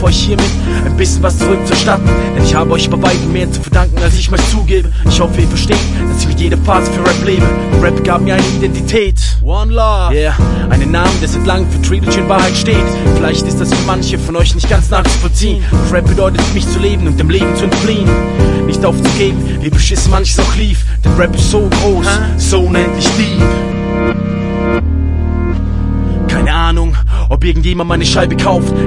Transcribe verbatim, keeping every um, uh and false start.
euch hiermit ein bisschen was zurückzuerstatten, denn ich habe euch bei weitem mehr zu verdanken, als ich mal zugebe. Ich hoffe, ihr versteht, dass ich mit jeder Phase für Rap lebe. Rap gab mir eine Identität. One Love. Yeah, einen Namen, der seit langem für Trilogy in Wahrheit steht. Vielleicht ist das für manche von euch nicht ganz nachzuvollziehen. Rap bedeutet für mich zu leben und dem Leben zu entfliehen. Nicht aufzugeben, wie beschissen manches auch lief. Denn Rap ist so groß, so unendlich deep. Keine Ahnung, ob irgendjemand meine Scheibe kauft.